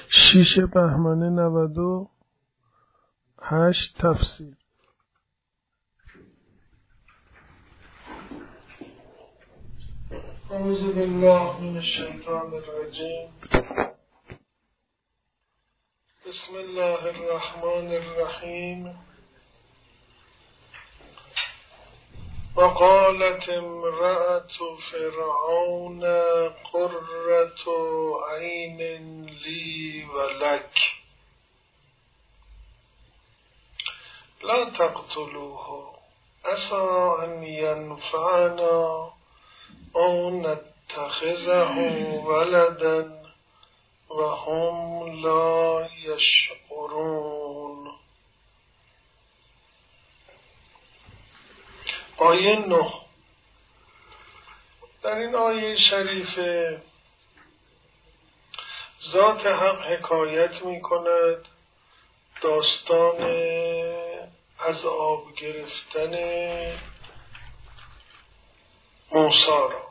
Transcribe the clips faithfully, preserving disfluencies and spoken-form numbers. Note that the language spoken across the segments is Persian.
شیش بهمن نود و هشت تفسیر. اعوذ بالله من الشیطان الرجیم. بسم الله الرحمن الرحیم. وقالت امرأة فرعون قرة عین لی ولک لا تقتلوه عسى ان ینفعنا او نتخذه ولدا وهم لا یشعرون. آیه نه. در این آیه شریفه ذات حق حکایت می کند داستان از آب گرفتن موسی را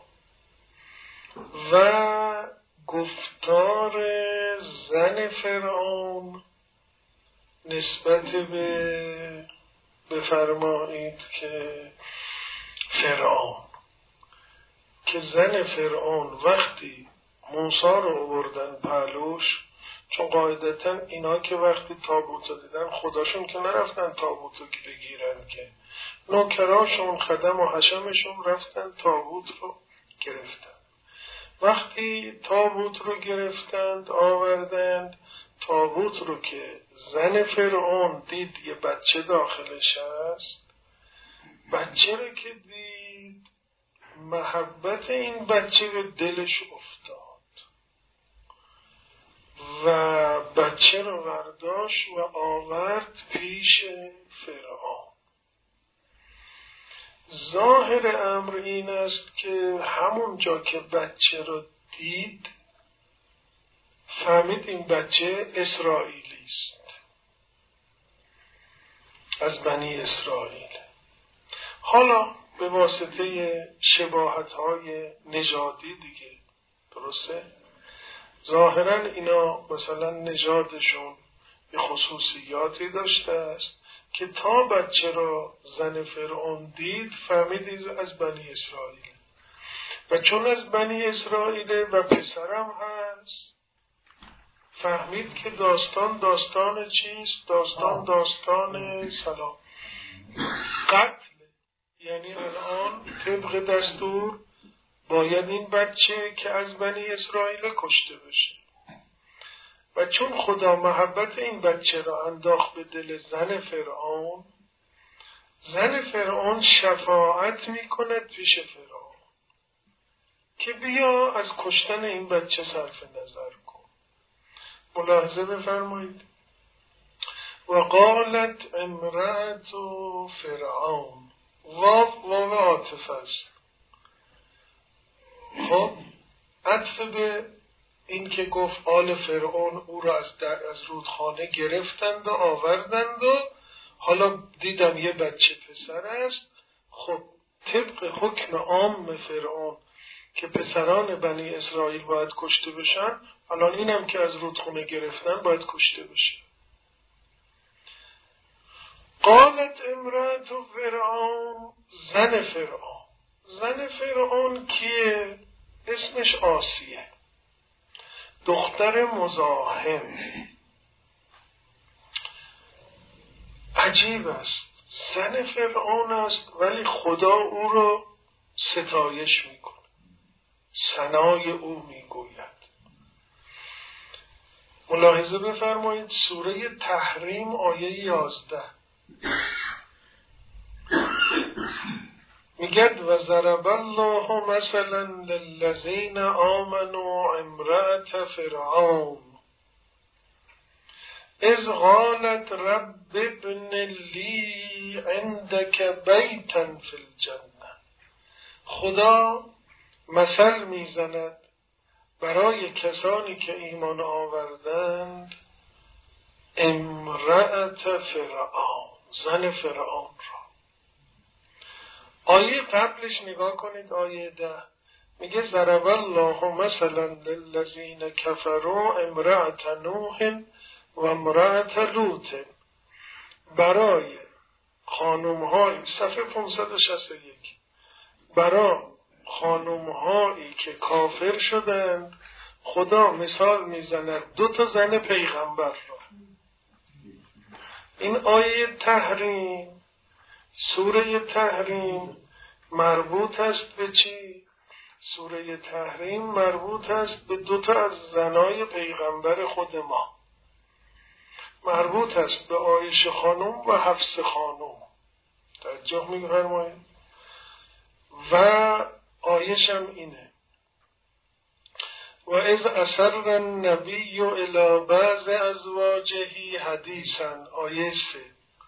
و گفتار زن فرعون نسبت به بفرمایید که فرعون که زن فرعون وقتی موسی رو آوردن پهلوش، چون قاعدتا اینا که وقتی تابوت رو دیدن خداشون که نرفتن تابوت رو بگیرن، که نوکراشون خدم و حشمشون رفتن تابوت رو گرفتن. وقتی تابوت رو گرفتند آوردند، تابوت رو که زن فرعون دید یه بچه داخلش هست، بچه رو که دید محبت این بچه به دلش افتاد و بچه رو برداشت و آورد پیش فرعون. ظاهر امر این است که همون جا که بچه رو دید فهمید این بچه اسرائیلی است، از بنی اسرائیل. حالا به واسطه شباهت‌های نژادی دیگه، درسته؟ ظاهراً اینا مثلا نژادشون یه خصوصیاتی داشته است که تا بچه را زن فرعون دید فهمید از بنی اسرائیل، و چون از بنی اسرائیل و پسرم هست فهمید که داستان داستان چیست؟ داستان داستان سلام قتل. یعنی الان طبق دستور باید این بچه که از بنی اسرائیل کشته بشه، و چون خدا محبت این بچه را انداخت به دل زن فرعون، زن فرعون شفاعت میکند پیش فرعون که بیا از کشتن این بچه صرف نظر کن. ملاحظه بفرمایید. و قالت امرأة فرعون، واو واو عاطفه است. خب عطف به این که گفت آل فرعون او را از, از رودخانه گرفتند و آوردند و حالا دیدم یه بچه پسر است. خب طبق حکم عام فرعون که پسران بنی اسرائیل باید کشته بشن، الان اینم که از رودخانه گرفتن باید کشته بشه. قالت امرأة فرعون، زن فرعون. زن فرعون کیه؟ اسمش آسیه، دختر مزاحم. عجیب است، زن فرعون است ولی خدا او رو ستایش میکنه، ثنای او میگوید. ملاحظه بفرمایید سوره تحریم آیه یازده میگد و ضرب الله مثلا للذین آمنوا امرأة فرعون اذ قالت رب ابن لی عندک بیتا فی الجنه. خدا مثل میزند برای کسانی که ایمان آوردند امرأة فرعون، زن فرعون را. آیه قبلش نگاه کنید، آیه ده میگه ضرب الله مثلا للذین کفروا امرأة نوح و امرأة لوط. برای خانم های صفحه پانصد و شصت و یک، برای خانم هایی که کافر شدند خدا مثال میزند دو تا زن پیغمبر را. این آیه تحریم، سوره تحریم مربوط است به چی؟ سوره تحریم مربوط است به دو تا از زنای پیغمبر خود ما، مربوط است به عایشه خانم و حفصه خانم. توجه می‌فرمایید؟ و آیش هم اینه و اذ اسر النبی الی بعض ازواجه حدیثا. آیه سه،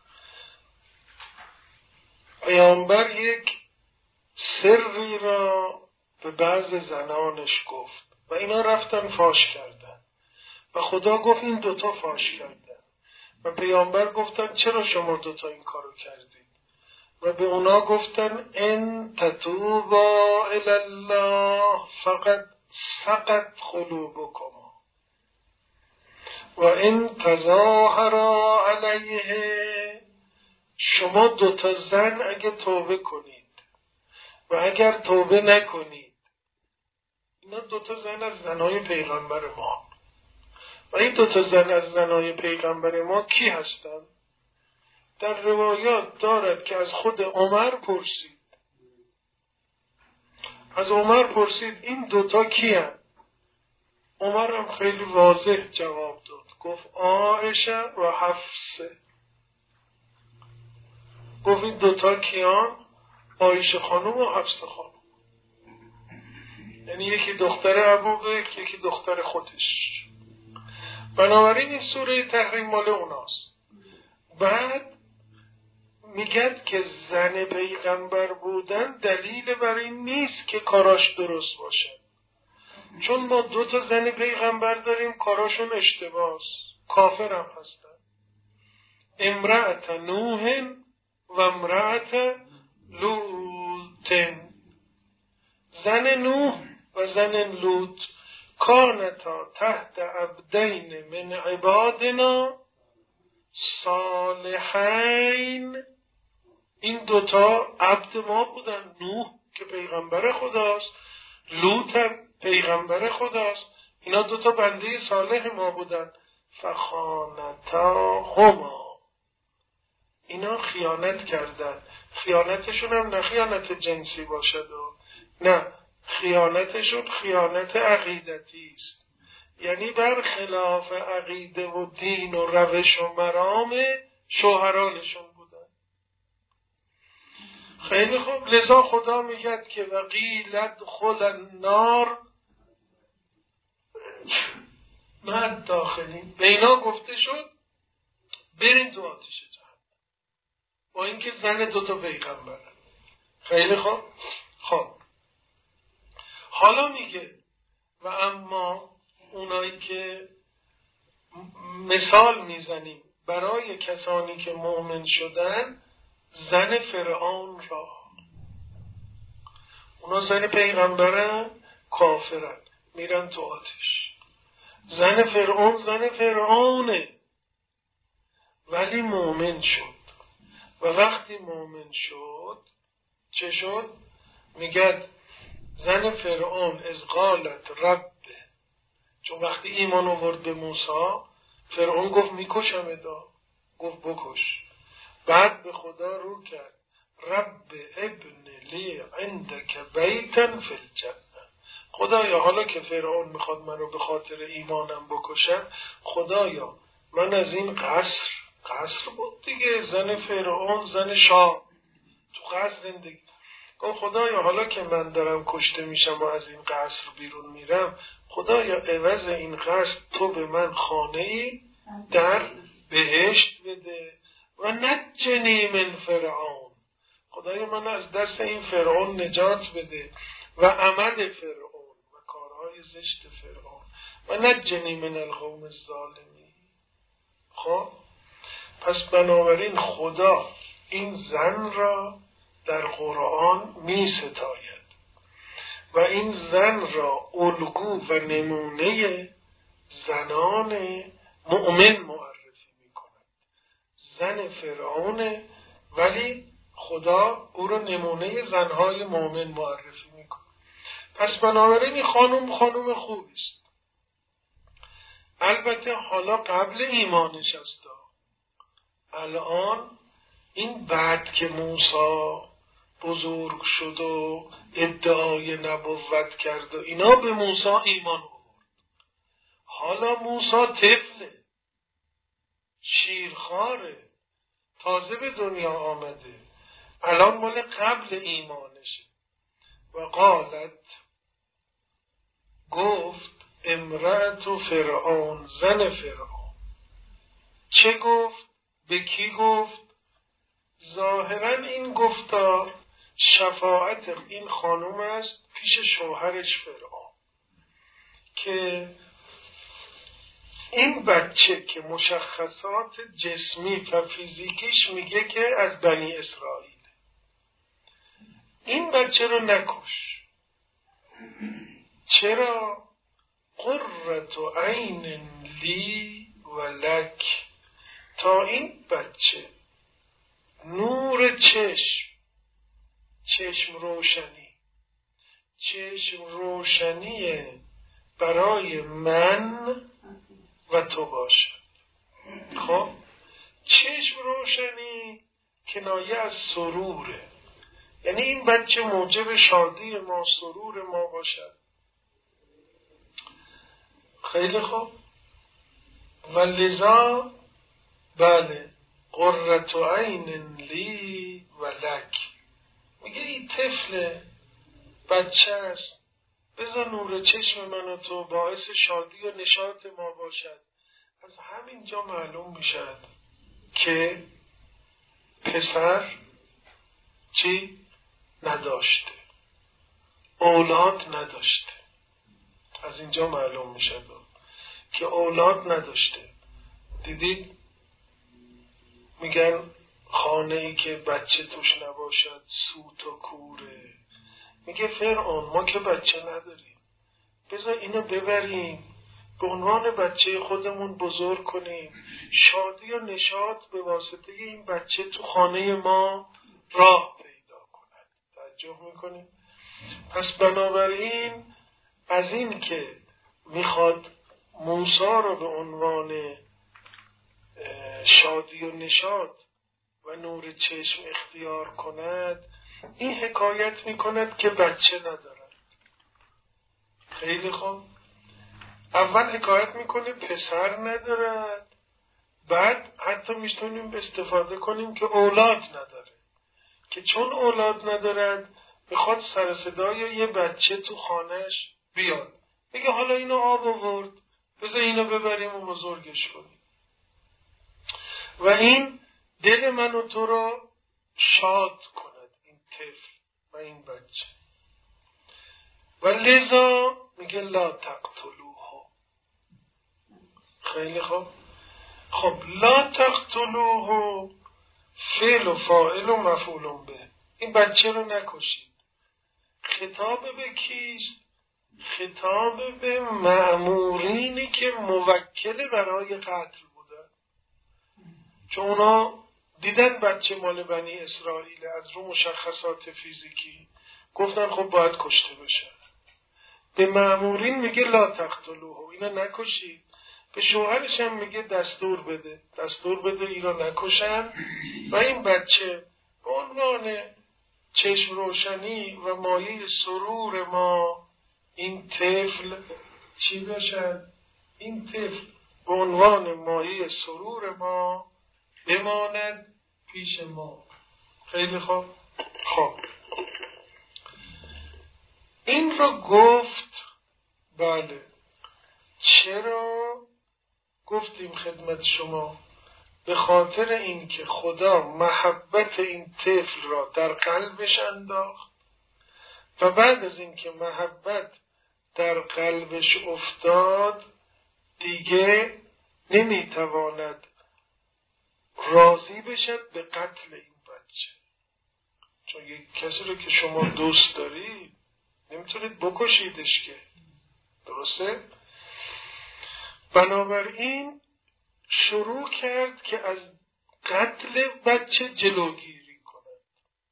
پیامبر یک سری را به بعض زنانش گفت و اینا رفتن فاش کردن و خدا گفت این دوتا فاش کردن و پیامبر گفتن چرا شما دوتا این کارو کردید و به اونا گفتن ان تتوبا الی الله فقط سقط قلوبکما و ان تظاهرا علیه. شما دوتا زن اگه توبه کنید و اگر توبه نکنید، اینا دوتا زن از زنای پیغمبر ما و این دوتا زن از زنای پیغمبر ما کی هستند؟ در روایات دارد که از خود عمر پرسید، از عمر پرسید این دوتا کی هست؟ عمر هم خیلی واضح جواب داد، گفت عایشه و حفصه. گفت این دوتا کیان؟ عایشه خانم و حفصه خانم، یعنی یکی دختر ابوبکر یکی دختر خودش. بنابراین این سوره تحریم مال اوناست. بعد میگن که زن پیغمبر بودن دلیل بر این نیست که کاراش درست باشه، چون ما دو تا زن پیغمبر داریم کاراشون اشتباهه، کافر هم هستن. امرأة نوح و امرأة لوط. زن نوح و زن لوط کانتا تحت عبدین من عبادنا صالحین. این دوتا عبد ما بودن، نوح که پیغمبر خداست، لوط هم پیغمبر خداست، اینا دوتا بنده صالح ما بودن. فخانتا هما، اینا خیانت کردن. خیانتشون هم نه خیانت جنسی باشد و نه، خیانتشون خیانت عقیدتی است، یعنی برخلاف عقیده و دین و روش و مرام شوهرانشون بودن. خیلی خوب، لذا خدا میگه که وقیل ادخل النار من داخلین. به اینا گفته شد برین تو آتش جهنم، با اینکه زن دوتا پیغمبر. خیلی خوب. خب حالا میگه و اما اونایی که مثال میزنیم برای کسانی که مؤمن شدن، زن فرعون را، اونا زن پیغمبرن کافرن میرن تو آتش. زن فرعون زن فرعونه ولی مؤمن شد و وقتی مؤمن شد چه شد؟ میگه زن فرعون از قالت رب، چون وقتی ایمان آورد به موسی فرعون گفت میکشم ادا، گفت بکش. بعد به خدا رو کرد رب ابن لی عندک بیتن فی الجنه. خدایا حالا که فرعون میخواد منو به خاطر ایمانم بکشم، خدایا من از این قصر، قصر بود دیگه، زن فرعون زن شاه تو قصر زندگی، گفت خدایا حالا که من دارم کشته میشم و از این قصر بیرون میرم، خدایا عوض این قصد تو به من خانه‌ای در بهشت بده و نجنی من فرعون. خدایا من از دست این فرعون نجات بده و عمل فرعون و کارهای زشت فرعون و نجنی من القوم الظالمین. خب پس بنابراین خدا این زن را در قرآن می ستاید و این زن را الگو و نمونه زنان مؤمن معرفی میکند. زن فرعون، ولی خدا او را نمونه زنهای مؤمن معرفی میکند. پس بنابراین این خانم خانم خوبی است. البته حالا قبل ایمانش است. الان این بعد که موسی بزرگ شد و ادعای نبوت کرد و اینا به موسی ایمان آورد. حالا موسی طفله، شیرخواره، تازه به دنیا آمده. الان مال قبل ایمانشه. و قالت، گفت، امرأت فرعون، زن فرعون. چه گفت؟ به کی گفت؟ ظاهرا این گفتار شفاعت این خانم است پیش شوهرش فرعون که این بچه که مشخصات جسمی و فیزیکیش میگه که از بنی اسرائیل، این بچه رو نکش. چرا؟ قرة عین لی و لک، تا این بچه نور چشم، چشم روشنی، چشم روشنی برای من و تو باشد. خب چشم روشنی کنایه از سروره، یعنی این بچه موجب شادی ما، سرور ما باشد. خیلی خوب. و لذا بله قرة عین لی و لک، میگه این طفل بچه است، بذار نور چشم من و تو باعث شادی و نشاط ما باشد. از همینجا معلوم میشد که پسر چی؟ نداشته، اولاد نداشته. از اینجا معلوم میشد که اولاد نداشته. دیدید میگن خانه ای که بچه توش نباشد سوت و کوره. میگه فرعون ما که بچه نداریم، بذار اینو ببریم به عنوان بچه خودمون بزرگ کنیم، شادی و نشاط به واسطه این بچه تو خانه ما راه پیدا کند. توجه میکنیم؟ پس بنابراین از این که میخواد موسی رو به عنوان شادی و نشاط و نور چشم اختیار کند، این حکایت میکند که بچه ندارد. خیلی خوب. اول حکایت میکنه پسر ندارد، بعد حتی میتونیم استفاده کنیم که اولاد نداره، که چون اولاد ندارد میخواد سر صدای یه بچه تو خانهش بیاد، بگه حالا اینو آب آورد، بذار اینو ببریم و بزرگش کنیم. و این دل من و تو را شاد کند، این طفل و این بچه. و لذا میگه لا تقتلوه. خیلی خوب. خب لا تقتلوه فعل و فاعل و مفعول به، این بچه رو نکشید. خطاب به کیست؟ خطاب به مأمورینی که موکل برای قتل بودن، چون اونا دیدن بچه مال بنی اسرائیل، از رو مشخصات فیزیکی گفتن خب باید کشته بشه. به مأمورین میگه لا تقتلوه، اینا نکشید. به شوهرش هم میگه دستور بده، دستور بده اینا نکشن و این بچه به عنوان چشم روشنی و مایه سرور ما، این طفل چی باشد؟ این طفل به عنوان مایه سرور ما بماند پیش ما. خیلی خوب. خب این رو گفت. بله چرا گفتیم خدمت شما؟ به خاطر اینکه خدا محبت این طفل را در قلبش انداخت و بعد از اینکه محبت در قلبش افتاد دیگه نمیتواند راضی بشد به قتل این بچه. چون یک کسی رو که شما دوست دارید نمیتونید بکشیدش که. درسته؟ بنابراین شروع کرد که از قتل بچه جلوگیری کند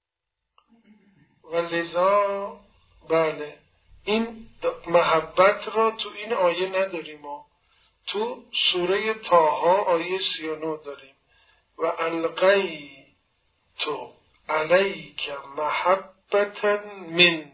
و لذا بله این محبت را تو این آیه نداریم و تو سوره طه آیه سی و نه داریم و القیت علیک محبتا منی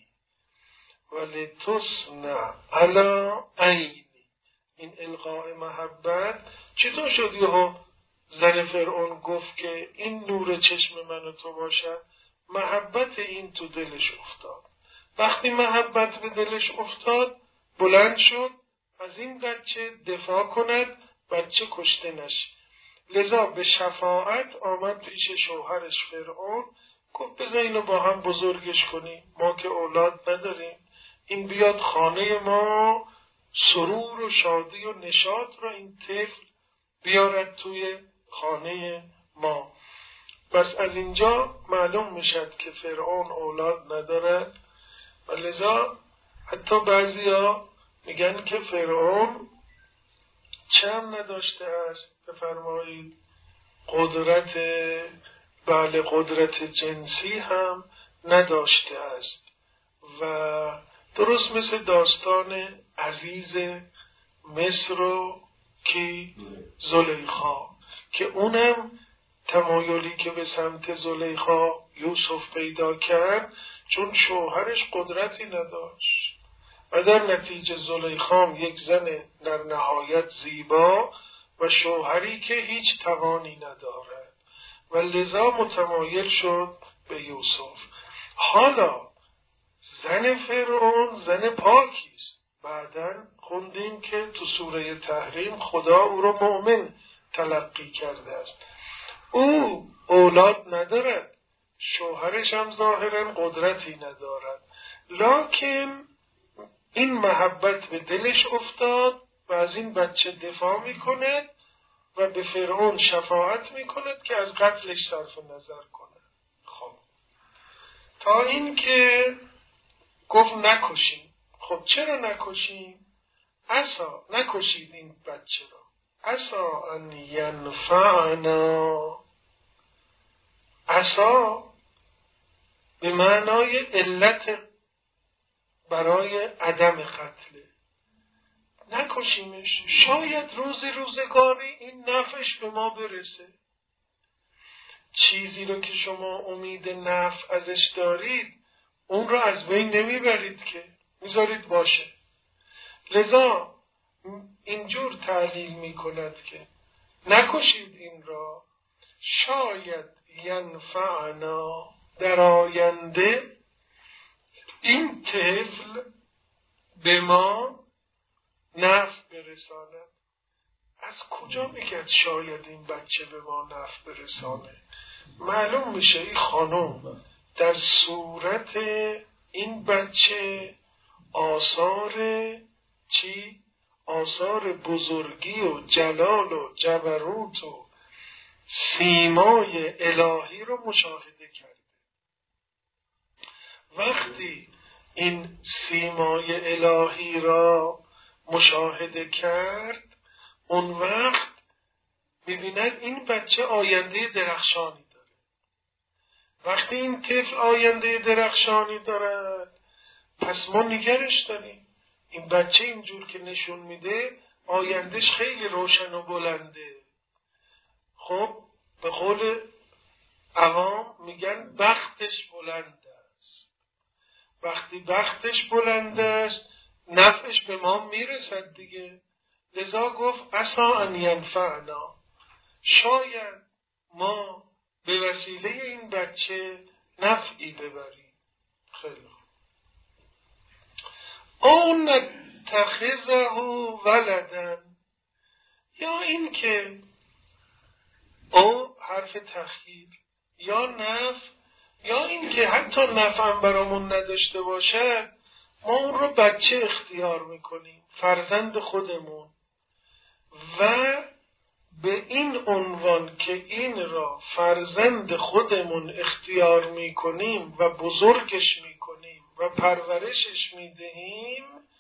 ولتصنع علی عینی. این القاء محبت چطور شد یهو زن فرعون گفت که این نور چشم من و تو باشد؟ محبت این تو دلش افتاد. وقتی محبت به دلش افتاد بلند شد از این بچه دفاع کند، بچه کشته نشه. لذا به شفاعت آمد پیش شوهرش فرعون، گفت بذار اینو با هم بزرگش کنیم، ما که اولاد نداریم، این بیاد خانه ما، سرور و شادی و نشاط را این طفل بیارد توی خانه ما. بس از اینجا معلوم میشد که فرعون اولاد ندارد و لذا حتی بعضیا میگن که فرعون چم نداشته است، بفرمایید قدرت بله قدرت جنسی هم نداشته است. و درست مثل داستان عزیز مصر و کی زلیخا که اونم تمایلی که به سمت زلیخا یوسف پیدا کرد چون شوهرش قدرتی نداشت و در نتیجه زلیخام یک زن در نهایت زیبا و شوهری که هیچ توانی ندارد و لذا متمایل شد به یوسف. حالا زن فرعون زن پاکی است. بعداً خوندیم که تو سوره تحریم خدا او را مؤمن تلقی کرده است. او اولاد ندارد، شوهرش هم ظاهراً قدرتی ندارد، لکن این محبت به دلش افتاد و از این بچه دفاع میکند و به فرعون شفاعت میکند که از قتلش صرف نظر کند. خب تا این که گفت نکشیم. خب چرا نکشیم؟ عسا نکشید این بچه را، عسا ان ینفعنا. عسا به معنای علت برای عدم قتله، نکشیمش، شاید روز روزگاری این نفعش به ما برسه. چیزی رو که شما امید نفع ازش دارید اون رو از بین نمیبرید که، میذارید باشه. لذا اینجور تعلیل میکند که نکشید این را، شاید ینفعنا، در آینده این طفل به ما نفع برساند. از کجا میگه شاید این بچه به ما نفع برسانه؟ معلوم میشه این خانم در صورت این بچه آثار چی؟ آثار بزرگی و جلال و جبروت و سیمای الهی رو مشاهده کرده. وقتی این سیمای الهی را مشاهده کرد اون وقت ببیند این بچه آینده درخشانی داره. وقتی این طفل آینده درخشانی دارد پس ما نگرش داریم. این بچه اینجور که نشون میده آیندهش خیلی روشن و بلنده. خب به قول عوام میگن بختش بلند است. وقتی بختش بلند است نفعش به ما میرسد دیگه. لذا گفت عسا ان ینفعنا، شاید ما به وسیله این بچه نفعی ببریم. خیلی او نتخذه ولدن، یا این که او حرف تخییر، یا نفع، یا این که حتی نفعم برامون نداشته باشه ما اون رو بچه اختیار میکنیم، فرزند خودمون، و به این عنوان که این را فرزند خودمون اختیار میکنیم و بزرگش میکنیم و پرورشش میدهیم،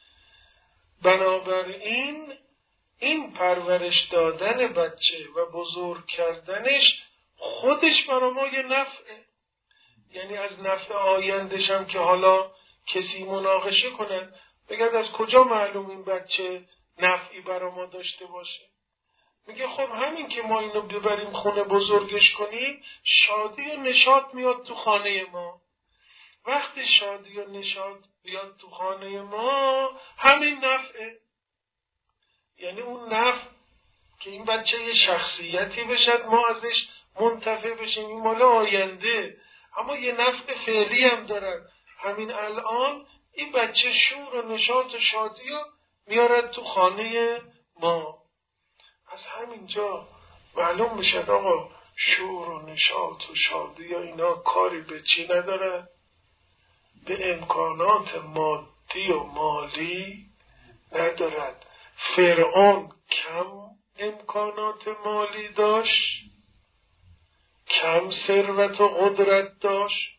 بنابراین این پرورش دادن بچه و بزرگ کردنش خودش برای ما یه نفعه. یعنی از نفع آیندش هم که حالا کسی مناقشه کنن بگرد از کجا معلوم این بچه نفعی برای ما داشته باشه؟ میگه خب همین که ما اینو ببریم خونه بزرگش کنیم، شادی و نشاط میاد تو خانه ما. وقتی شادی و نشاط بیاد تو خانه ما، همین نفعه. یعنی اون نفع که این بچه یه شخصیتی بشد، ما ازش منتفع بشیم، این مال آینده. اما یه نفع فعلی هم دارد. همین الان این بچه شور و نشاط و شادی رو میارد تو خانه ما. از همینجا معلوم بشد آقا شور و نشاط و شادی یا اینا کاری به چی ندارد؟ به امکانات مادی و مالی ندارد. فرعون کم امکانات مالی داشت، کم ثروت و قدرت داشت،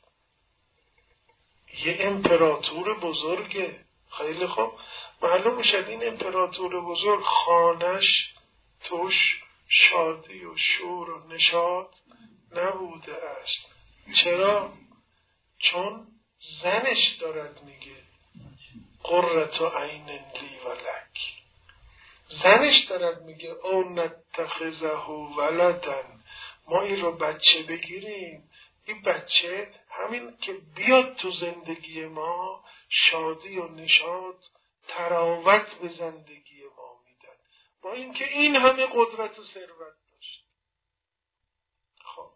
یه امپراتور بزرگه. خیلی خوب معلوم میشد این امپراتور بزرگ خانش توش شادی و شور و نشاط نبوده است. چرا؟ چون زنش دارد میگه قرة عین لی و لک. زنش دارد میگه او نتخذه ولدن، ما این رو بچه بگیریم. این بچه همین که بیاد تو زندگی ما شادی و نشاط تراوت به زندگی ما میدن، با اینکه این همه قدرت و ثروت داشت. خب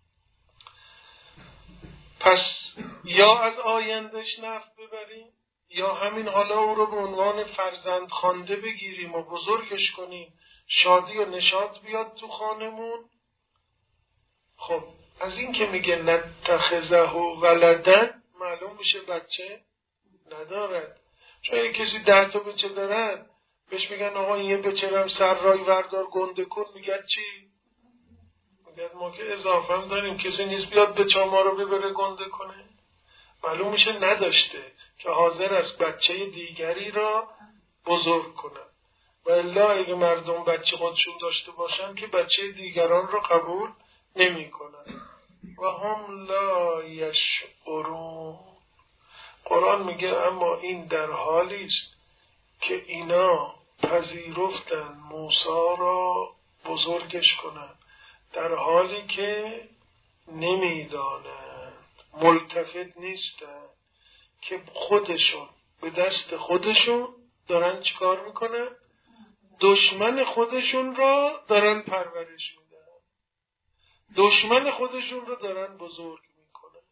پس یا از آیندش نفع ببریم، یا همین حالا او رو به عنوان فرزند خوانده بگیریم و بزرگش کنیم، شادی و نشاط بیاد تو خانمون. خب از این که میگه نتخذه ولدن معلوم میشه بچه ندارد. چون یه کسی ده تا بچه دارن بهش میگن آقا این یه بچه هم سر رای وردار گنده کن، میگن چی؟ میگن ما که اضافه هم داریم، کسی نیست بیاد بچه ما رو ببره گنده کنه. معلوم میشه نداشته که حاضر است بچه دیگری را بزرگ کنن. و الا اگه مردم بچه خودشون داشته باشن که بچه دیگران را قبول نمی کنن. و هم لا یشعرون. قرآن میگه اما این در حالی است که اینا پذیرفتن موسی را بزرگش کنن، در حالی که نمیدانند، ملتفت نیستند که خودشون به دست خودشون دارن چیکار میکنن؟ دشمن خودشون را دارن پرورش میدن، دشمن خودشون را دارن بزرگ میکنن.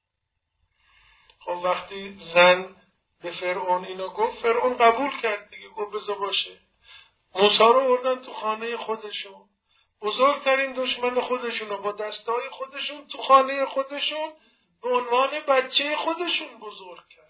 خب وقتی زن به فرعون اینو گفت، فرعون قبول کرد دیگه، گفت بذار باشه. موسی رو آوردن تو خانه خودشون، بزرگترین دشمن خودشون رو با دستای خودشون تو خانه خودشون به عنوان بچه خودشون بزرگ کرد.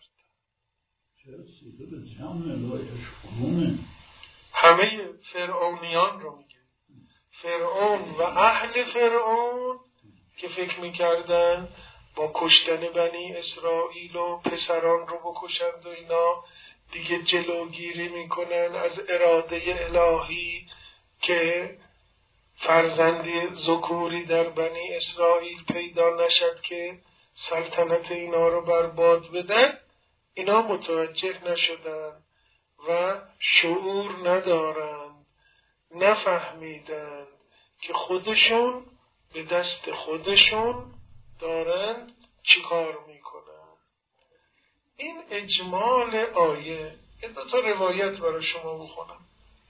همه فرعونیان رو میگه، فرعون و اهل فرعون که فکر میکردن با کشتن بنی اسرائیل و پسران رو بکشند و اینا دیگه جلوگیری میکنن از اراده الهی که فرزندی ذکوری در بنی اسرائیل پیدا نشد که سلطنت اینا رو برباد بدن. اینا متوجه نشدن و شعور ندارند، نفهمیدند که خودشون به دست خودشون دارند چیکار میکنن. این اجمال آیه. دو تا روایت برای شما بخونم.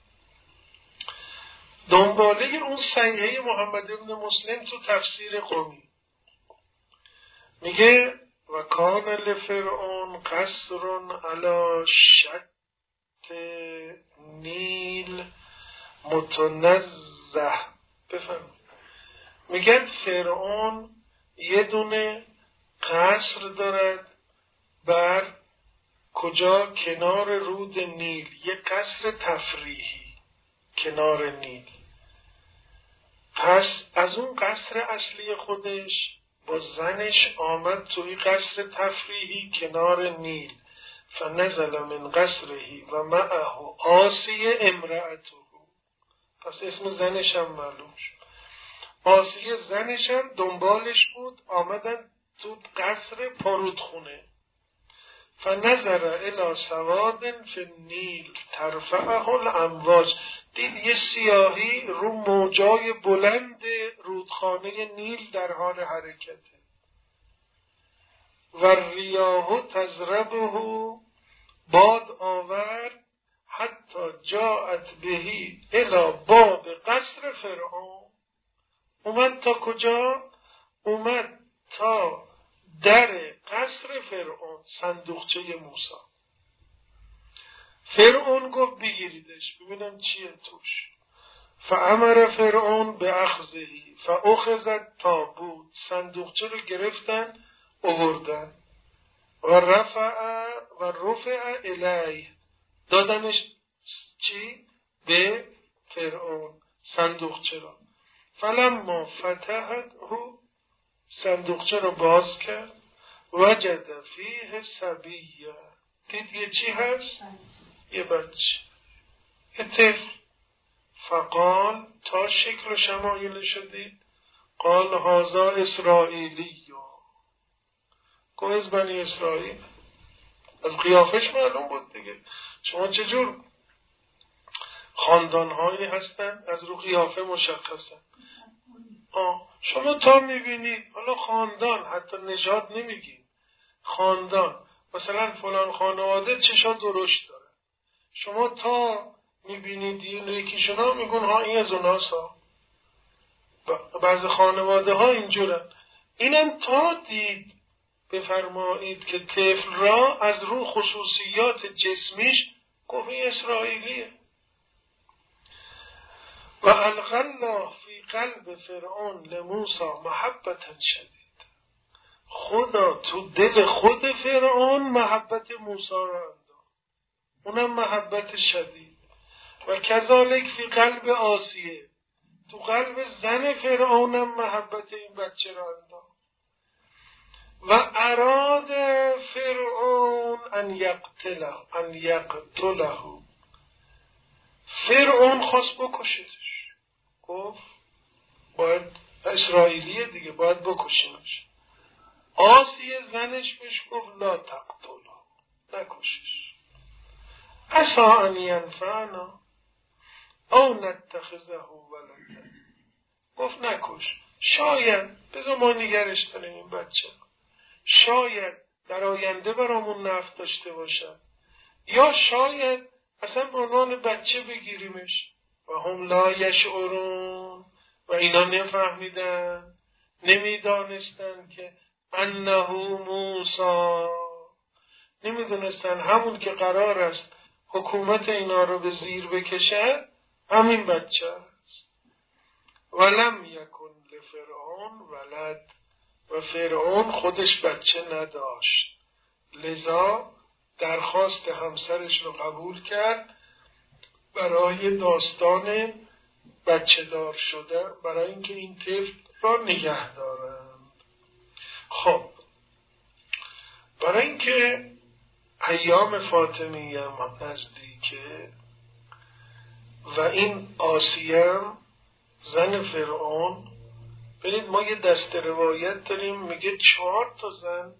دنباله اون صحیحه محمد ابن مسلم تو تفسیر قمی میگه و کان لفرعون قصر علی شط نیل متنزه. بفهم میگه فرعون یه دونه قصر دارد بر کجا؟ کنار رود نیل، یه قصر تفریحی کنار نیل. پس از اون قصر اصلی خودش با زنش آمد توی قصر تفریحی کنار نیل، فنزل من قصرهی و معه آسیه امرأته. پس اسم زنش هم معلوم شد. آسیه زنش هم دنبالش بود، آمدن تو قصر پارودخونه. فنظر الی سواد فی النیل ترفعه الامواج. دید یه سیاهی رو موجای بلند رودخانه نیل در حال حرکته. و ریاه تضربه، باد آورد، حتی جاءت بهی الی باب قصر فرعون. اومد تا کجا؟ اومد تا در قصر فرعون، صندوقچه موسی. فرعون گفت بگیریدش ببینم چیه توش. فامر فرعون به اخذهی فاخذت تابوت. صندوقچه رو گرفتن آوردن. و رفع و رفع الیه، دادنش چی؟ به فرعون صندوقچه رو. فلما فتحت هو، صندوقچه رو باز کرد، وجد فیه صبیه، دید یه چی هست؟ یه بچه، یه طفل. فقال، تا شکل و شمایل شدید، قال هذا اسرائیلی، گفت از بنی اسرائیل. از قیافش معلوم بود دیگه. شما چجور خاندانهایی هستن از رو قیافه مشخصن. آه. شما تا میبینید، حالا خاندان، حتی نژاد نمیگیم، خاندان، مثلا فلان خانواده چشا درشت داره، شما تا میبینید این یکیشون ها میگون ها این از اوناست ها. بعض خانواده ها اینجورن. اینم تا دید بفرمایید که طفل را از رو خصوصیات جسمیش گفت این اسرائیلیه. و القی الله فی قلب فرعون لموسی محبتا شدید. خدا تو دل خود فرعون محبت موسی را انداخت، اونم محبت شدید. و کذالک فی قلب آسیه، تو قلب زن فرعونم محبت این بچه را انداخت. و اراد فرعون ان یقتله ان یقتله فرعون خواست بکشش، گفت باید اسرائیلیه دیگه، باید بکشیمش. آسیه زنش بهش گفت لا تقتله، نکشش. عسی ان ینفعنا او نتخذه ولدا، گفت نکش، شاید بذار ما نگرش داریم این بچه، شاید در آینده برامون نفع داشته باشد، یا شاید اصلا به عنوان بچه بگیریمش. و هم لا یشعرون، و اینا نفهمیدن، نمیدانستن که انه موسی، نمیدونستن همون که قرار است حکومت اینا رو به زیر بکشه همین بچه است. ولم یکن لفرعون ولد، و فرعون خودش بچه نداشت، لذا درخواست همسرش رو قبول کرد برای داستان بچه دار شده، برای اینکه این طفل را نگه دارند. خب برای اینکه ایام فاطمیه نزدیکه و این آسیه زن فرعون، ببینید ما یه دست روایت داریم میگه چهار تا زن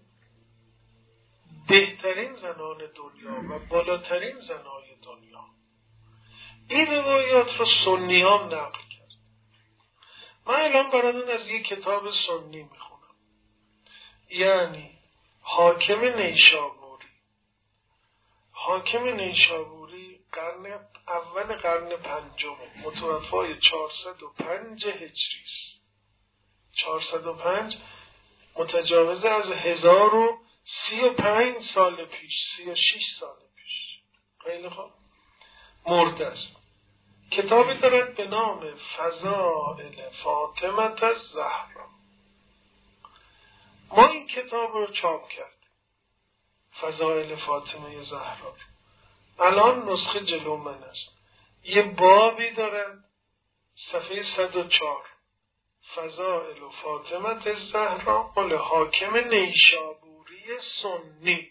بهترین زنان دنیا و بالاترین زنای دنیا. این روایات رو سنی ها نقل کرد. من الان براتون از یک کتاب سنی میخونم، یعنی حاکم نیشابوری. حاکم نیشابوری قرن اول قرن پنجم، متوفای چهارصد و پنج هجری است. چهارصد و پنج متجاوز از هزار و سی و پنج سال پیش، سی و شش سال پیش. خیلی خوب، مرده است. کتابی دارد به نام فضائل فاطمه الزهرا. ما این کتاب رو چاپ کردیم، فضائل فاطمه زهرا. الان نسخه جلو من است. یه بابی دارد صفحه صد و چهار، فضائل و فاطمه الزهرا قول حاکم نیشابوری سنی.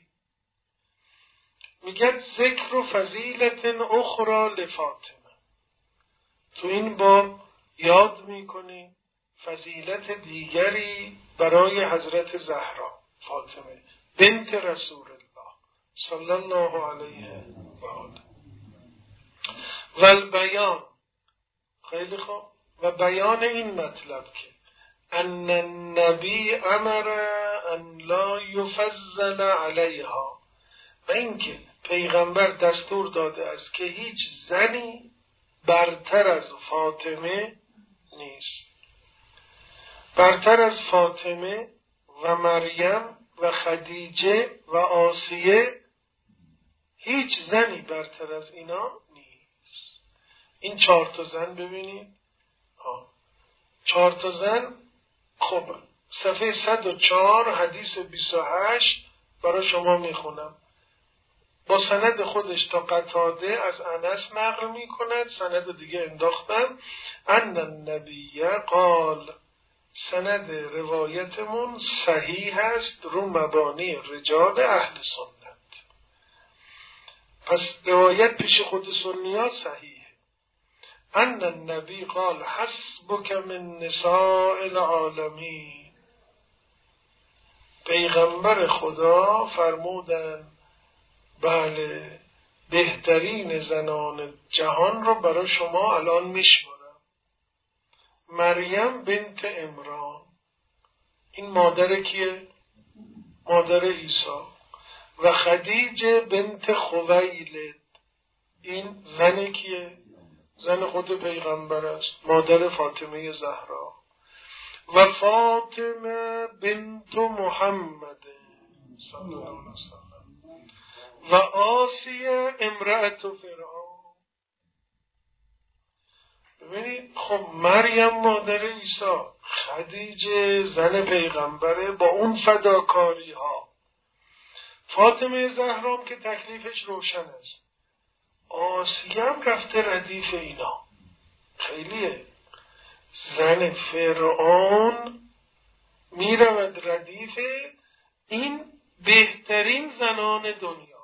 میگه ذکر و فضیلت اخرى لفاطمه. تو این باب یاد میکنی فضیلت دیگری برای حضرت زهرا فاطمه بنت رسول الله صلی الله علیه و آله. و البیان، خیلی خوب، و بیان این مطلب که ان النبی امر ان لا یفضل علیها، و اینکه پیغمبر دستور داده است که هیچ زنی برتر از فاطمه نیست. برتر از فاطمه و مریم و خدیجه و آسیه هیچ زنی برتر از اینا نیست. این چهار تا زن ببینید، چهار تا زن. خب صفحه صد و چهار حدیث بیست و هشت برای شما میخونم با سند خودش تا قتاده از انس نقل میکند، سند دیگه انداختم. ان النبی قال، سند روایتمون صحیح است رو مبانی رجال اهل سنت، پس روایت پیش خود سنی ها صحیح. ان النبی قال حسبک من نساء العالمین، پیغمبر خدا فرمودن بله بهترین زنان جهان رو برای شما الان میشمارم. مریم بنت عمران، این مادر کیه؟ مادر عیسی. و خدیجه بنت خویلد، این زن کیه؟ زن خود پیغمبر است، مادر فاطمه زهرا. و فاطمه بنت محمد صلی الله علیه وسلم و آسیه امرأت فرعون. ببینید خب مریم مادر عیسی، خدیجه زن پیغمبره با اون فداکاری ها، فاطمه زهرام که تکلیفش روشن است، آسیه هم رفته ردیف اینا. خیلیه، زن فرعون میرود ردیف این بهترین زنان دنیا.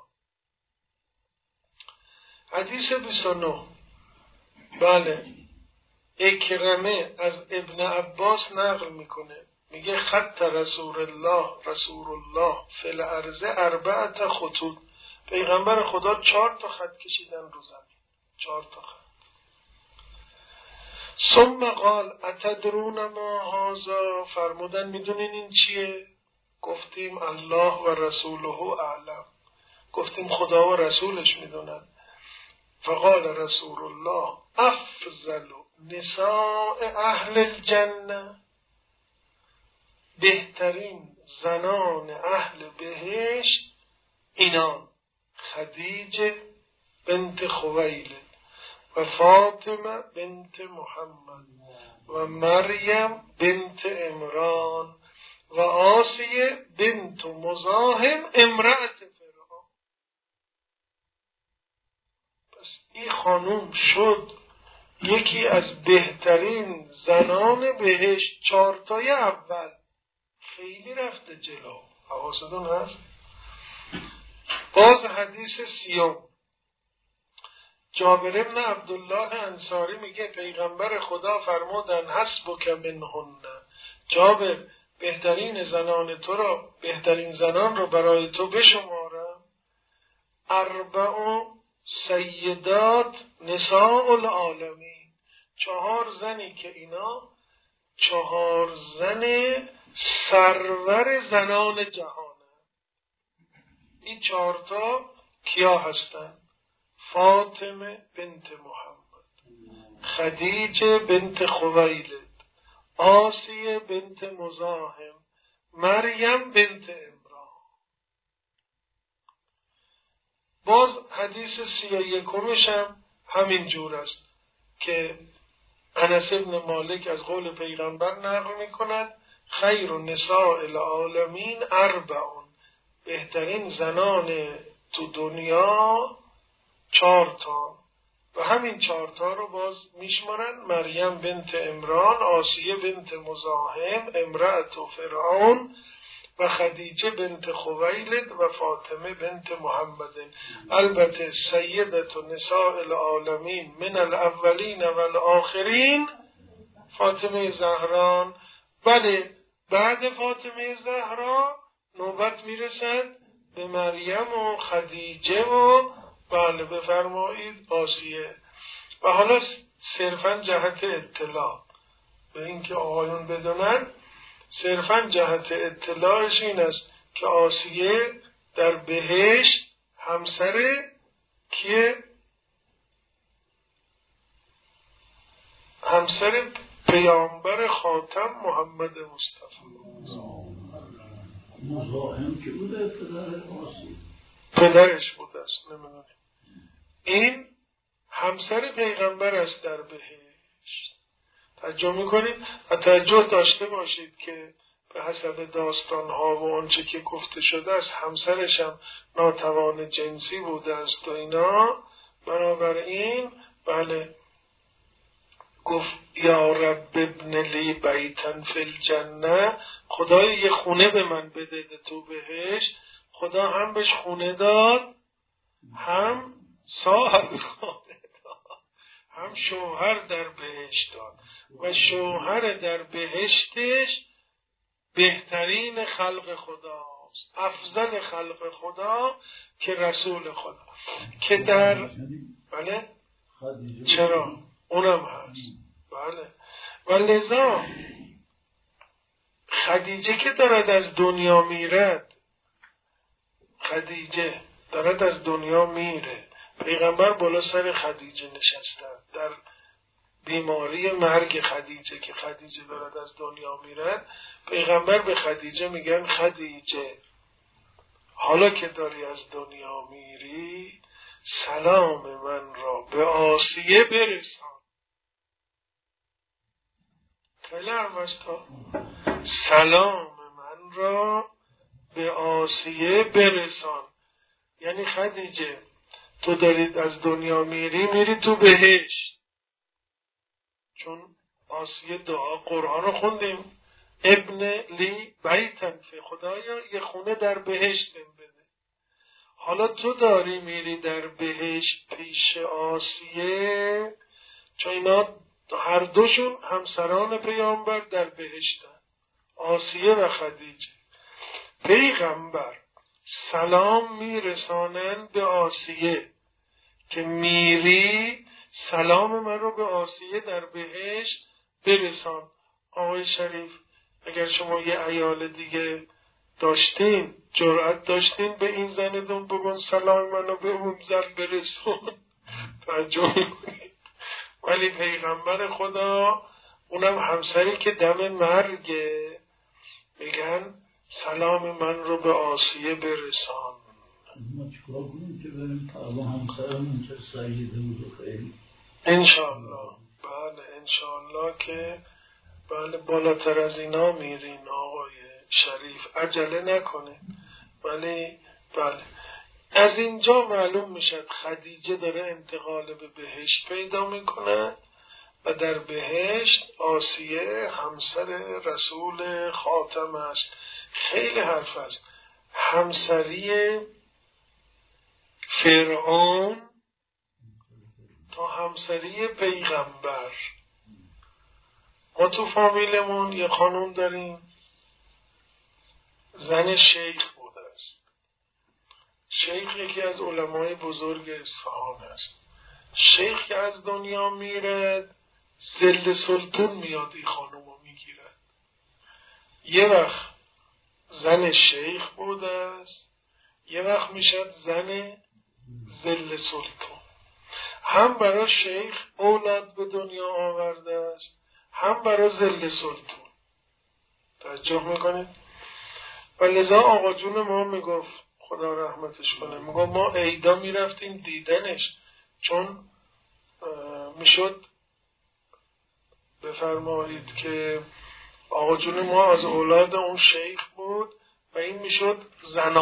حدیث بیست و نه، بله، اکرمه از ابن عباس نقل میکنه، میگه خط رسول الله رسول الله فی الارض اربعه خطوط، پیغمبر خدا چهار تا خط کشیدن رو زمین، چهار تا خط. ثم قال اتدرون ما هذا، فرمودن میدونین این چیه؟ گفتیم الله و رسوله اعلم، گفتیم خدا و رسولش میدونن. فقال رسول الله افضل نساء اهل الجنه، بهترین زنان اهل بهشت اینان خدیجه بنت خویلد و فاطمه بنت محمد و مریم بنت عمران و آسیه بنت مزاحم امرأت فرعون. پس این خانوم شد یکی از بهترین زنان بهشت، چارتای اول. خیلی رفته جلو، حواستون هست؟ باز حدیث سیوم، جابر بن عبدالله انصاری میگه پیغمبر خدا فرمودن حسبک منهن، جابر بهترین زنان تو را، بهترین زنان را برای تو بشمارم. اربع سیدات نساء العالمین، چهار زنی که اینا چهار زن سرور زنان جهانه. این چهارتا کیا هستن؟ فاطمه بنت محمد، خدیجه بنت خویلد، آسیه بنت مزاحم، مریم بنت عمران. باز حدیث سی و یکمش هم همین جور است که انس بن مالک از قول پیغمبر نقل می کند خیر النساء العالمین اربعون، بهترین زنان تو دنیا چهار تا. و همین چهارتا رو باز میشمارن: مریم بنت عمران، آسیه بنت مزاحم، امرأت و فرعون و خدیجه بنت خویلد و فاطمه بنت محمد. البته سیدت و نساء العالمین من الاولین و الاخرین فاطمه زهران. بله، بعد فاطمه زهرا نوبت میرسد به مریم و خدیجه و بله بفرمایید آسیه. و حالا صرفا جهت اطلاع به اینکه آقایون بدونن، صرفا جهت اطلاعش این است که آسیه در بهشت همسر کیه؟ همسر پیامبر خاتم محمد مصطفی. مزاحم که بوده پدر آسیه، پدرش بوده است، نمیدونیم. این همسر پیغمبر است در بهشت. توجه میکنید و توجه داشته باشید که به حسب داستانها و آنچه که گفته شده است همسرش هم ناتوان جنسی بوده است و اینا. بنابراین بله گفت یا رب ابن لی بیتن فی الجنه، خدای یه خونه به من بده تو بهشت. خدا هم بهش خونه داد، هم صاحب خانه داد، هم شوهر در بهشت داد و شوهر در بهشتش بهترین خلق خداست، افضل خلق خدا که رسول خدا که در بله چرا اونم هست بله. و لذا خدیجه که دارد از دنیا میرد، خدیجه دارد از دنیا میره، پیغمبر بالا سر خدیجه نشستن در بیماری مرگ خدیجه که خدیجه دارد از دنیا میره. پیغمبر به خدیجه میگن خدیجه حالا که داری از دنیا میری سلام من را به آسیه برسان. خیلی همستا سلام من را به آسیه برسان، یعنی خدیجه تو دارید از دنیا میری میری تو بهشت. چون آسیه دعا قرآن رو خوندیم ابن لی بیتن فی، خدایا یه خونه در بهشت بهم بده. حالا تو داری میری در بهشت پیش آسیه، چون اینا هر دوشون همسران پیامبر در بهشتن، آسیه و خدیجه. پیغمبر سلام میرسانند به آسیه که میری سلام من رو به آسیه در بهشت برسان. آقای شریف اگر شما یه عیال دیگه داشتین جرأت داشتین به این زنتون بگون سلام من رو به اون زن برسون؟ توجه میکنید. ولی پیغمبر خدا اونم همسری که دم مرگه میگن سلام من رو به آسیه برسان. ما چیکار کنیم که بریم طبعا همسرمون که سیده بود و خیلی انشاءالله بله انشاءالله که بله بالاتر از اینا میرین آقای شریف، عجله نکنه. ولی بله از اینجا معلوم میشد خدیجه داره انتقال به بهشت پیدا میکنه و در بهشت آسیه همسر رسول خاتم است. خیلی حرف است. همسری فرعون تا همسری پیغمبر. ما تو فامیلمون یه خانوم داریم زن شیخ بوده است. شیخ یکی از علمای بزرگ اصفهان است. شیخ که از دنیا میره ذل سلطون میاد این خانومو میگیرد. یه وقت زن شیخ بوده است، یه وقت میشد زن ذل سلطون. هم برای شیخ اولاد به دنیا آورده است، هم برای ذل سلطون. توجه میکنید؟ و لذا آقا جون ما میگفت خدا رحمتش کنه، میگفت ما عیدا میرفتیم دیدنش، چون میشد بفرمایید که آقا جون ما از اولاد اون شیخ بود و این میشد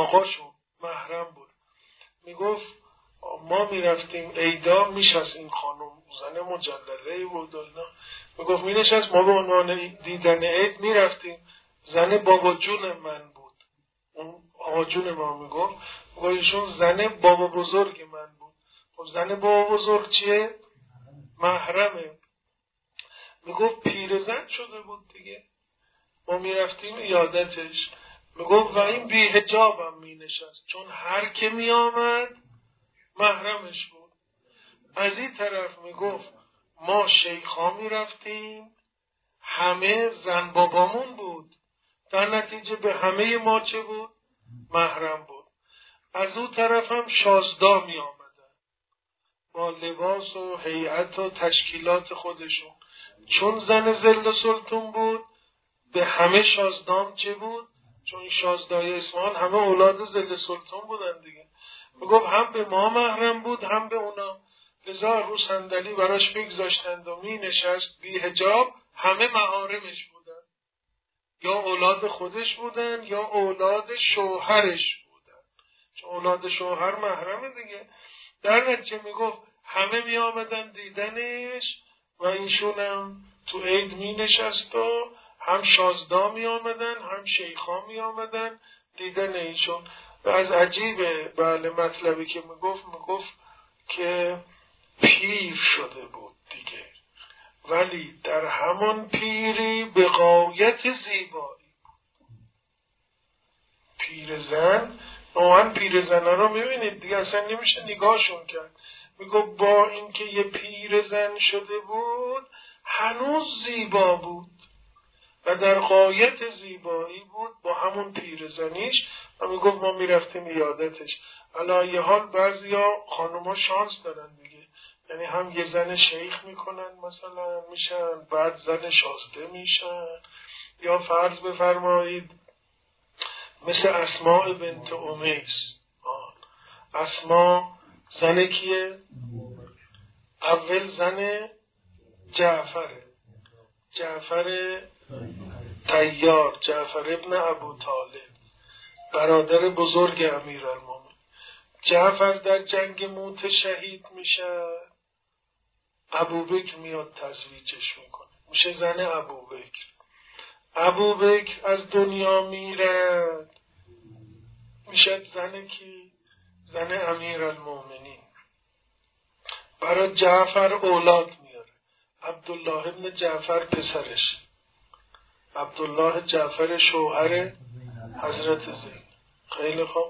زناهاشون محرم بود. میگفت ما میرفتیم عیدا میشست این خانم زن مجلله بود و اینا. میگفت می نشست، ما به عنوان دیدن عید میرفتیم، زن بابا جون من بود. اون آقا جون ما میگفت و ایشون زن بابا بزرگ من بود. خب زن بابا بزرگ چیه؟ محرمه. میگفت پیرزن شده بود دیگه. ما میرفتیم یادتش. میگفت و این بی حجابم می نشست، چون هر که می آمد محرمش بود. از این طرف میگفت ما شیخا می رفتیم، همه زن بابامون بود، در نتیجه به همه ما چه بود؟ محرم بود. از اون طرف هم شازدا می آمدن با لباس و هیئت و تشکیلات خودشون، چون زن زل سلطون بود به همه شازدام چه بود؟ چون شازدای اصفهان همه اولاد زل سلطون بودن دیگه. میگفت هم به ما محرم بود هم به اونا، لذا رو صندلی براش بگذاشتند و می نشست بی حجاب، همه محارمش بودن، یا اولاد خودش بودن یا اولاد شوهرش بودن، چون اولاد شوهر محرمه دیگه. در نتیجه میگفت همه می آمدن دیدنش و ایشون هم تو عید می نشست و هم شازدا می آمدن هم شیخا می آمدن دیدن ایشون. و از عجیبه بله مطلبی که می گفت می گفت که پیر شده بود دیگه، ولی در همان پیری به غایت زیبایی. پیرزن نوعا پیرزن ها رو می بینید دیگه، اصلا نمیشه نگاهشون کرد. می گفت با اینکه یه پیرزن شده بود هنوز زیبا بود و در غایت زیبایی بود با همون پیرزنیش. و می گفت ما می رفتیم ایادتش. علی حال بعضی ها خانوم ها شانس دارن دیگه، یعنی هم یه زن شیخ میکنن مثلا میشن، بعد زن شازده میشن، یا فرض بفرمایید مثل اسماء بنت امیس. اسماء زن کیه؟ اول زن جعفره، جعفر طیار، جعفر ابن ابو طالب، برادر بزرگ امیرالمومنین. جعفر در جنگ موت شهید میشه، ابوبکر میاد تزویجش میکنه، میشه زن ابوبکر. ابوبکر از دنیا میره، میشه زن کی؟ زن امیرالمومنین. برای جعفر اولاد میاره، عبدالله ابن جعفر پسرش، عبدالله جعفر شوهر حضرت زین. خیلی خوب.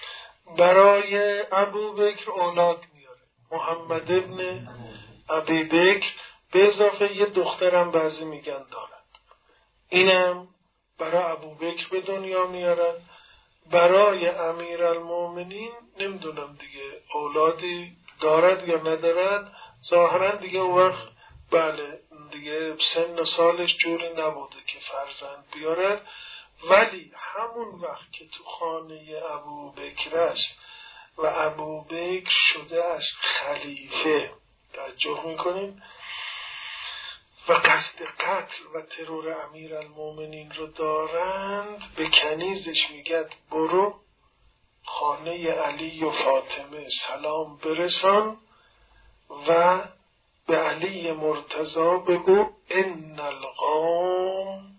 برای ابوبکر اولاد میاره، محمد ابن ابی بکر، به اضافه یه دخترم بعضی میگن دارد. اینم برای ابوبکر به دنیا میارن. برای امیرالمومنین نمیدونم دیگه اولادی دارد یا ندارد، ظاهرا دیگه اون وقت بله دیگه سن و سالش جوری نبوده که فرزند بیارد، ولی همون وقت که تو خانه ابوبکر است و ابوبکر شده از خلیفه، توجه میکنین، و قصد قتل و ترور امیرالمومنین رو دارند، به کنیزش میگد برو خانه علی و فاطمه سلام برسان و به علی مرتضی بگو ان القوم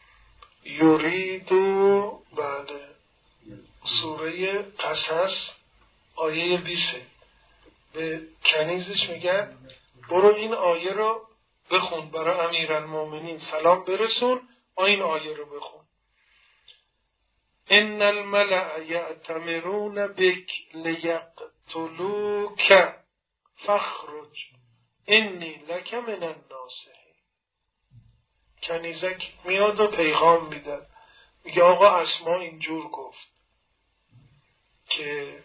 یریدو. بله سوره قصص آیه بیست. به کنیزش میگن برو این آیه رو بخون برای امیرالمومنین سلام برسون، این آیه رو بخون. ان الملأ یأتمرون بک لیقتلوک فاخرج انی لک من الناصحین. کنیزک میاد و پیغام میده، میگه آقا اسما اینجور گفت که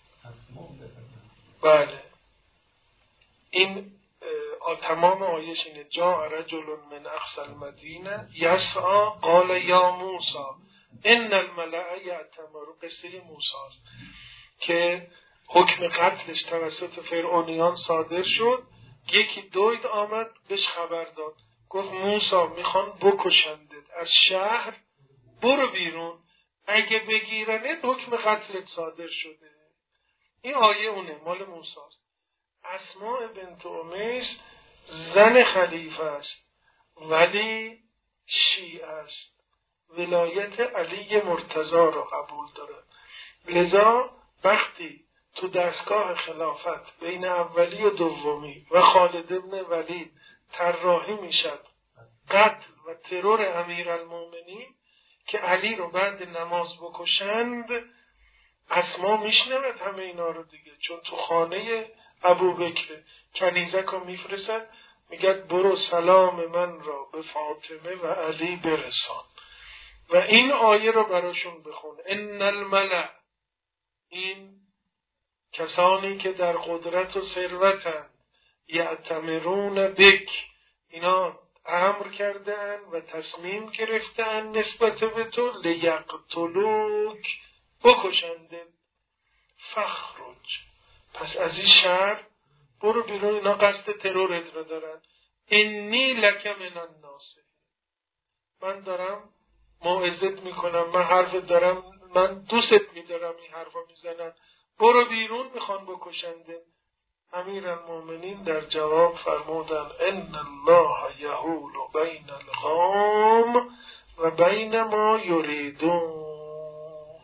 بله این تمام آیش اینه جاء رجل من اقصی المدینه یسعی قال یا موسی ان الملأ یأتمرون. قصه موسی است که حکم قتلش توسط فرعونیان صادر شد. یکی دوید آمد بهش خبر داد، گفت موسی میخوان بکشندت، از شهر برو بیرون، اگه بگیرنت حکم قتلت صادر شده. این آیه اونه مال موسی است. اسماء بنت امیس زن خلیفه است ولی شیعه است، ولایت علی مرتضی را قبول دارد. لذا وقتی تو دستگاه خلافت بین اولی و دومی و خالد ابن ولید طراحی میشد قتل و ترور امیرالمومنین که علی رو بعد نماز بکشند، اسما میشنود همه اینا رو دیگه، چون تو خانه ابوبکر کنیزک رو میفرستد، میگد برو سلام من را به فاطمه و علی برسان و این آیه رو براشون بخون. ان الملأ، این کسانی که در قدرت و ثروتند، یعتمرون بک، اینا امر کردن و تصمیم گرفتن نسبت به تو، لیقتلوک، بکشنده، فخرج، پس از این شهر برو بیرون، اینا قصد ترورت رو دارن. انی لک من الناصحین، من دارم موعظت میکنم، من حرف دارم، من دوست میدارم، این حرفا میزنن، برو بیرون، میخوان بکشنده. امیرالمومنین در جواب فرمودن ان الله یحول بین القوم و بین ما یریدون.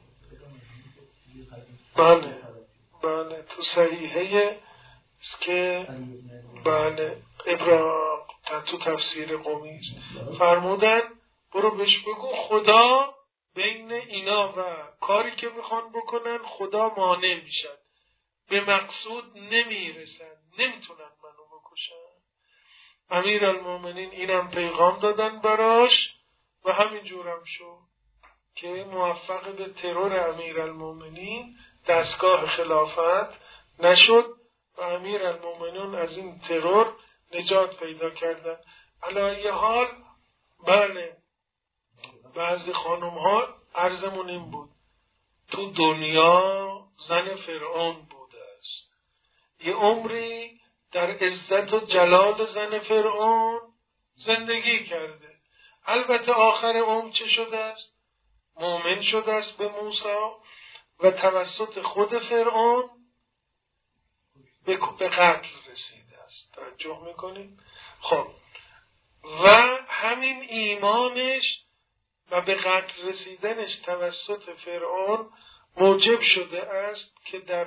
بله بله تو صحیحه که بله ابراق تو تفسیر قمی فرمودن برو بهش بگو خدا بین اینا و کاری که میخوان بکنن خدا مانع میشن، به مقصود نمیرسن، نمیتونن منو بکشن. امیرالمومنین اینم پیغام دادن براش و همین جورم شد که موفق به ترور امیرالمومنین دستگاه خلافت نشد و امیرالمومنین از این ترور نجات پیدا کردن. علی حال بله بعضی خانم ها عرضمون این بود تو دنیا زن فرعون بوده است، یه عمری در عزت و جلال زن فرعون زندگی کرده، البته آخر عمر چه شده است؟ مؤمن شده است به موسی و توسط خود فرعون به قتل رسیده است. توجه میکنید؟ خب و همین ایمانش و به قتل رسیدنش توسط فرعون موجب شده است که در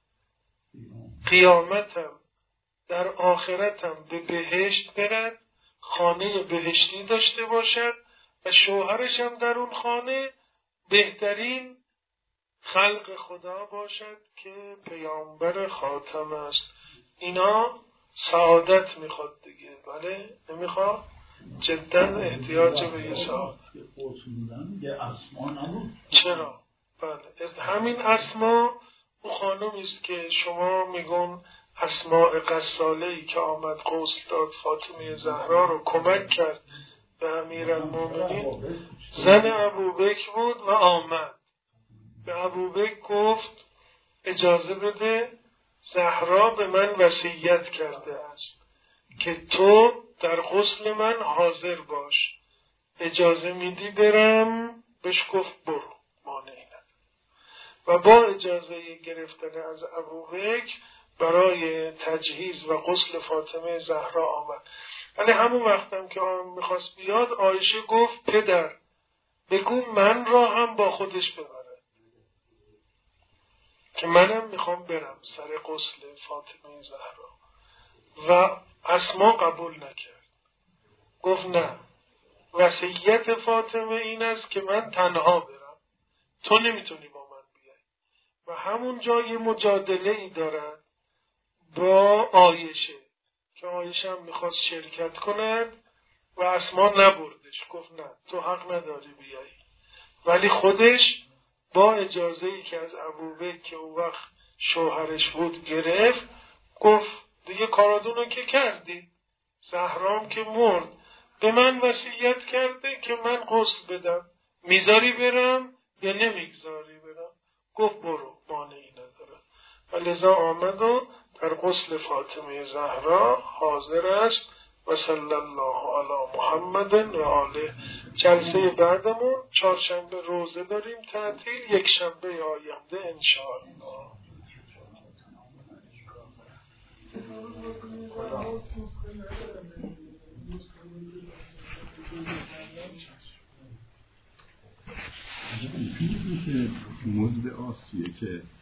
قیامتم در آخرتم به بهشت برد، خانه بهشتی داشته باشد و شوهرش هم در اون خانه بهترین خلق خدا باشد که پیامبر خاتم است. اینا سعادت میخواد دیگه، بله نمیخواد؟ جدا احتیاج به یه سعادت. چرا؟ بله همین اسما اون خانمی است که شما میگون اسماء غساله‌ای که آمد غسل داد فاطمه زهرا رو کمک کرد به امیرالمومنین، زن ابوبکر بود و آمد به ابوبکر گفت اجازه بده، زهرا به من وصیت کرده است که تو در غسل من حاضر باش، اجازه میدی برم؟ بهش گفت برو، مانعی نداره. و با اجازه گرفتن از ابوبکر برای تجهیز و غسل فاطمه زهرا آمد. ولی همون وقتم که آن میخواست بیاد، عایشه گفت پدر بگو من را هم با خودش ببره که منم میخوام برم سر غسل فاطمه زهرا. و اسما قبول نکرد، گفت نه، وصیت فاطمه این است که من تنها برم، تو نمیتونی با من بیای. و همون جای مجادله ای دارد با عایشه که عایشه هم میخواست شرکت کند و اسما نبردش، گفت نه تو حق نداری بیایی. ولی خودش با اجازه ای که از ابوبکر که اون وقت شوهرش بود گرفت، گفت دیگه کارادونو که کردی، زهرام که مرد، به من وصیت کرده که من غسل بدم، میذاری برم یا نمیگذاری برم؟ گفت برو، مانعی نداره. و لذا آمد و در غسل فاطمه زهرا حاضر است. و صلی الله علی محمد و آله. جلسه بعدمون چهارشنبه روزه داریم تعطیل، یک شنبه آینده انشاءالله. که مدعاست که